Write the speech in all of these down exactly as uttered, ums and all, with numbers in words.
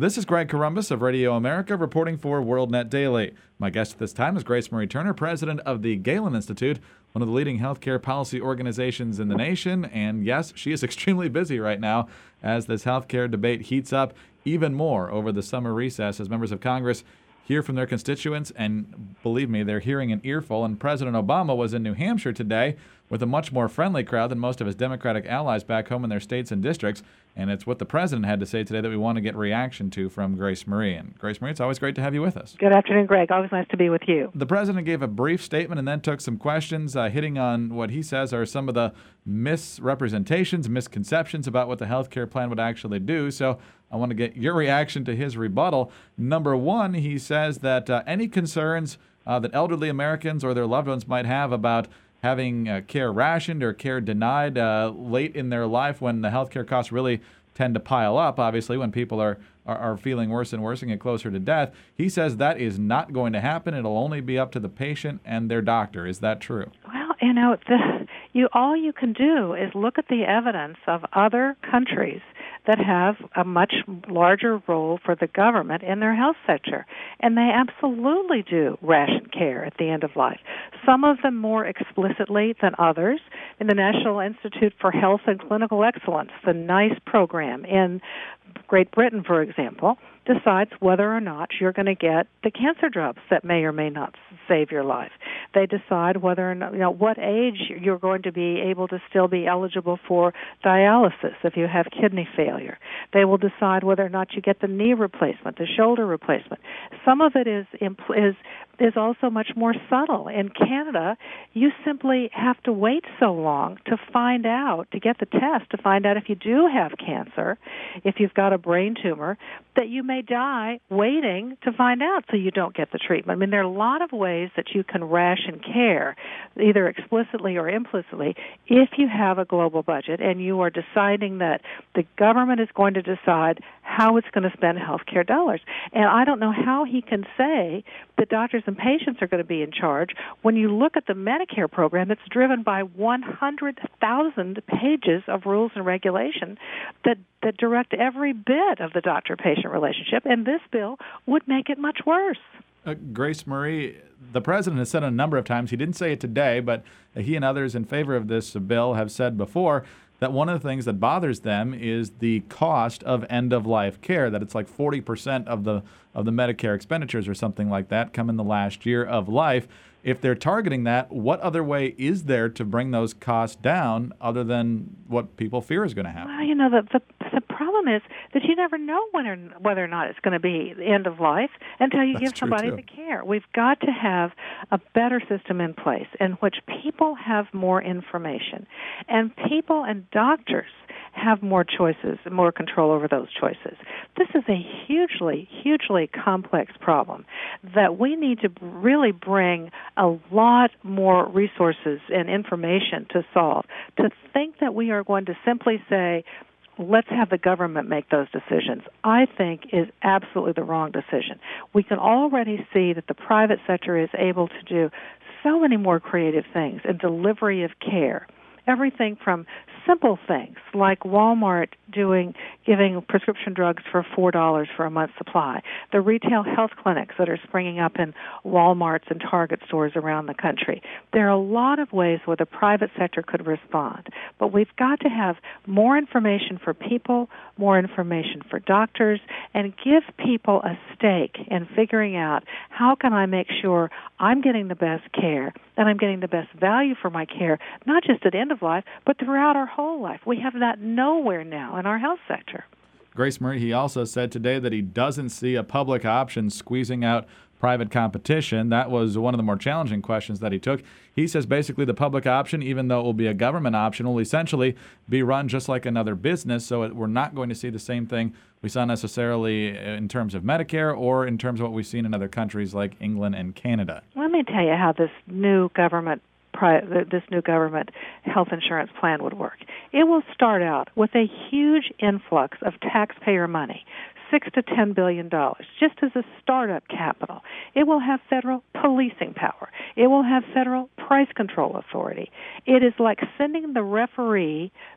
This is Greg Corombos of Radio America reporting for WorldNet Daily. My guest at this time is Grace Marie Turner, president of the Galen Institute, one of the leading healthcare policy organizations in the nation. And yes, she is extremely busy right now as this healthcare debate heats up even more over the summer recess as members of Congress hear from their constituents. And believe me, they're hearing an earful. And President Obama was in New Hampshire today with a much more friendly crowd than most of his Democratic allies back home in their states and districts. And it's what the president had to say today that we want to get reaction to from Grace Marie. And Grace Marie, it's always great to have you with us. Good afternoon, Greg. Always nice to be with you. The president gave a brief statement and then took some questions, uh, hitting on what he says are some of the misrepresentations, misconceptions about what the health care plan would actually do. So I want to get your reaction to his rebuttal. Number one, he says that uh, any concerns uh, that elderly Americans or their loved ones might have about having uh, care rationed or care denied uh, late in their life when the health care costs really tend to pile up, obviously, when people are, are, are feeling worse and worse and get closer to death. He says that is not going to happen. It'll only be up to the patient and their doctor. Is that true? Well, you know, the, you all you can do is look at the evidence of other countries that have a much larger role for the government in their health sector. And they absolutely do ration care at the end of life. Some of them more explicitly than others. In the National Institute for Health and Clinical Excellence, the NICE program in Great Britain, for example, decides whether or not you're going to get the cancer drugs that may or may not save your life. They decide whether or not, you know, what age you're going to be able to still be eligible for dialysis if you have kidney failure. They will decide whether or not you get the knee replacement, the shoulder replacement. Some of it is is is also much more subtle. In Canada, you simply have to wait so long to find out, to get the test, to find out if you do have cancer, if you've got a brain tumor, that you may die waiting to find out so you don't get the treatment. I mean, there are a lot of ways that you can ration care, either explicitly or implicitly, if you have a global budget and you are deciding that the government is going to decide how it's going to spend health care dollars. And I don't know how he can say that doctors and patients are going to be in charge when you look at the Medicare program that's driven by one hundred thousand pages of rules and regulation that, that direct every bit of the doctor-patient relationship, and this bill would make it much worse. Uh, Grace Marie, the president has said a number of times, he didn't say it today, but he and others in favor of this bill have said before that one of the things that bothers them is the cost of end-of-life care, that it's like forty percent of the of the Medicare expenditures or something like that come in the last year of life. If they're targeting that, what other way is there to bring those costs down other than what people fear is going to happen? Well, you know, the, the, the problem is that you never know when or, whether or not it's going to be the end of life until you That's give somebody true, the care. We've got to have a better system in place in which people have more information, and people and doctors have more choices, more control over those choices. This is a hugely, hugely complex problem that we need to really bring a lot more resources and information to solve. To think that we are going to simply say, let's have the government make those decisions, I think is absolutely the wrong decision. We can already see that the private sector is able to do so many more creative things in delivery of care. Everything from simple things like Walmart doing giving prescription drugs for four dollars for a month's supply, the retail health clinics that are springing up in Walmarts and Target stores around the country. There are a lot of ways where the private sector could respond, but we've got to have more information for people, more information for doctors, and give people a stake in figuring out how can I make sure I'm getting the best care and I'm getting the best value for my care, not just at end of life, but throughout our whole life. We have that nowhere now in our health sector. Grace Marie, he also said today that he doesn't see a public option squeezing out private competition. That was one of the more challenging questions that he took. He says basically the public option, even though it will be a government option, will essentially be run just like another business, so it, we're not going to see the same thing we saw necessarily in terms of Medicare or in terms of what we've seen in other countries like England and Canada. Let me tell you how this new government this new government health insurance plan would work. It will start out with a huge influx of taxpayer money, six to ten billion dollars, just as a startup capital. It will have federal policing power. It will have federal price control authority. It is like sending the referee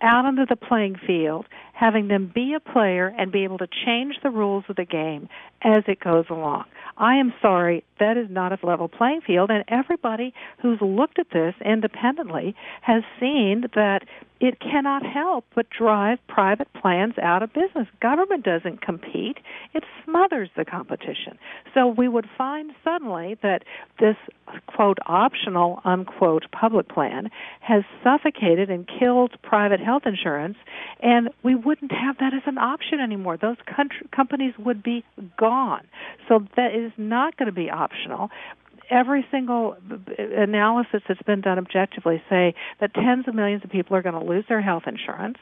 out onto the playing field, having them be a player and be able to change the rules of the game as it goes along. I am sorry, that is not a level playing field, and everybody who's looked at this independently has seen that it cannot help but drive private plans out of business. Government doesn't compete. It smothers the competition. So we would find suddenly that this, quote, optional, unquote, public plan has suffocated and killed private health insurance, and we wouldn't have that as an option anymore. Those country, companies would be gone. So that is not going to be optional. Every single analysis that's been done objectively say that tens of millions of people are going to lose their health insurance,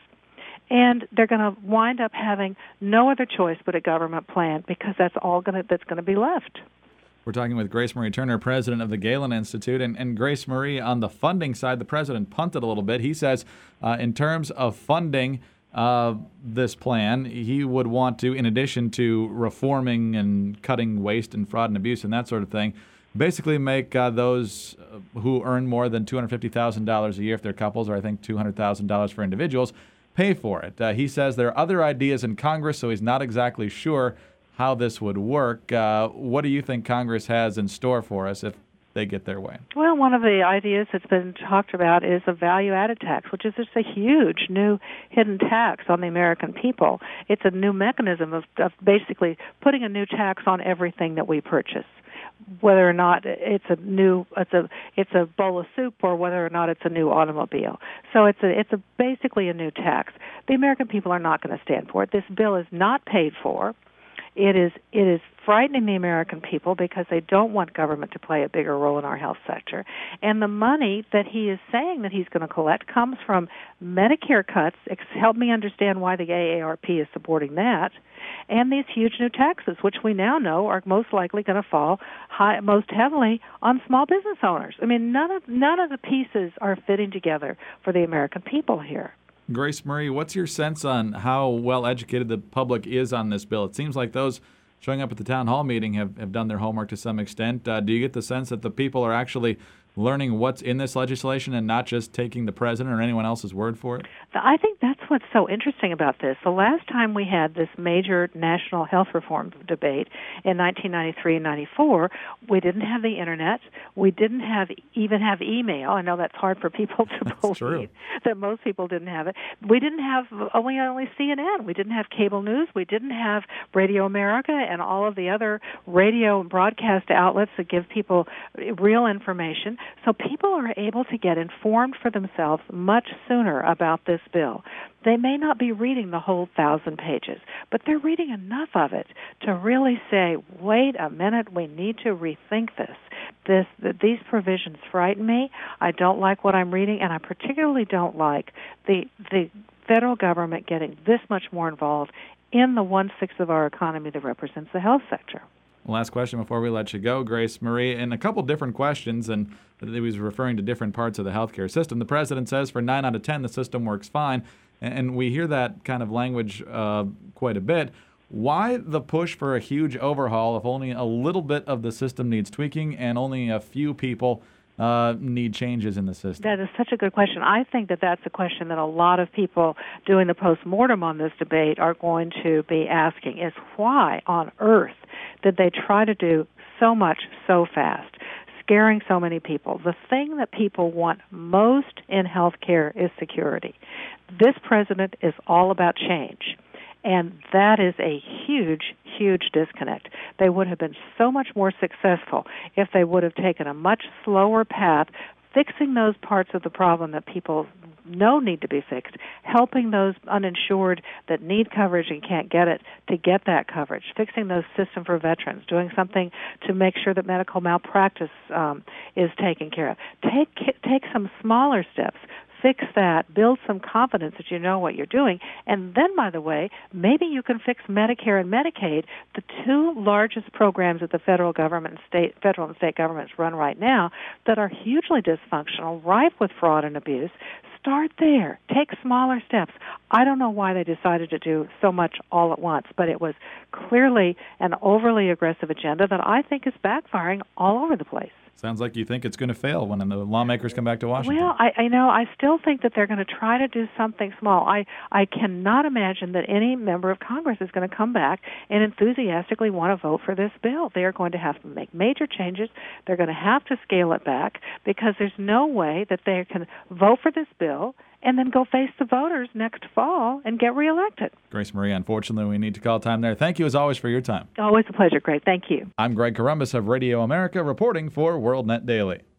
and they're going to wind up having no other choice but a government plan because that's all going to, that's going to be left. We're talking with Grace Marie Turner, president of the Galen Institute. And, and Grace Marie, on the funding side, the president punted a little bit. He says uh, in terms of funding uh, this plan, he would want to, in addition to reforming and cutting waste and fraud and abuse and that sort of thing, basically make uh, those who earn more than two hundred fifty thousand dollars a year if they're couples, or I think two hundred thousand dollars for individuals, pay for it. Uh, he says there are other ideas in Congress, so he's not exactly sure how this would work. Uh, what do you think Congress has in store for us if they get their way? Well, one of the ideas that's been talked about is a value-added tax, which is just a huge new hidden tax on the American people. It's a new mechanism of, of basically putting a new tax on everything that we purchase, whether or not it's a new it's a it's a bowl of soup or whether or not it's a new automobile. So it's a it's a basically a new tax. The American people are not going to stand for it. This bill is not paid for. It is it is frightening the American people because they don't want government to play a bigger role in our health sector. And the money that he is saying that he's going to collect comes from Medicare cuts. Help me understand why the A A R P is supporting that. And these huge new taxes, which we now know are most likely going to fall high, most heavily on small business owners. I mean, none of none of the pieces are fitting together for the American people here. Grace Marie, what's your sense on how well educated the public is on this bill? It seems like those showing up at the town hall meeting have, have done their homework to some extent. Uh, do you get the sense that the people are actually learning what's in this legislation and not just taking the president or anyone else's word for it? I think that's what's so interesting about this. The last time we had this major national health reform debate in nineteen ninety-three and ninety-four, we didn't have the internet. We didn't have even have email. I know that's hard for people to that's believe true. that most people didn't have it. We didn't have only only C N N. We didn't have cable news. We didn't have Radio America and all of the other radio and broadcast outlets that give people real information. So people are able to get informed for themselves much sooner about this bill. They may not be reading the whole thousand pages, but they're reading enough of it to really say, wait a minute, we need to rethink this. This, th- these provisions frighten me. I don't like what I'm reading, and I particularly don't like the the federal government getting this much more involved in the one-sixth of our economy that represents the health sector. Last question before we let you go, Grace Marie, and a couple different questions, and he was referring to different parts of the healthcare system. The president says for nine out of ten, the system works fine, and we hear that kind of language uh, quite a bit. Why the push for a huge overhaul if only a little bit of the system needs tweaking and only a few people uh, need changes in the system? That is such a good question. I think that that's a question that a lot of people doing the postmortem on this debate are going to be asking, is why on earth did they try to do so much so fast, scaring so many people? The thing that people want most in healthcare is security. This president is all about change. And that is a huge, huge disconnect. They would have been so much more successful if they would have taken a much slower path, fixing those parts of the problem that people know need to be fixed, helping those uninsured that need coverage and can't get it to get that coverage, fixing those system for veterans, doing something to make sure that medical malpractice um, is taken care of. Take take some smaller steps. Fix that, build some confidence that you know what you're doing, and then, by the way, maybe you can fix Medicare and Medicaid, the two largest programs that the federal government and state, federal and state governments run right now that are hugely dysfunctional, rife with fraud and abuse. Start there. Take smaller steps. I don't know why they decided to do so much all at once, but it was clearly an overly aggressive agenda that I think is backfiring all over the place. Sounds like you think it's going to fail when the lawmakers come back to Washington. Well, I, I know. I still think that they're going to try to do something small. I, I cannot imagine that any member of Congress is going to come back and enthusiastically want to vote for this bill. They are going to have to make major changes. They're going to have to scale it back because there's no way that they can vote for this bill and then go face the voters next fall and get reelected. Grace Marie, unfortunately, we need to call time there. Thank you, as always, for your time. Always a pleasure, Greg. Thank you. I'm Greg Corombos of Radio America, reporting for WorldNet Daily.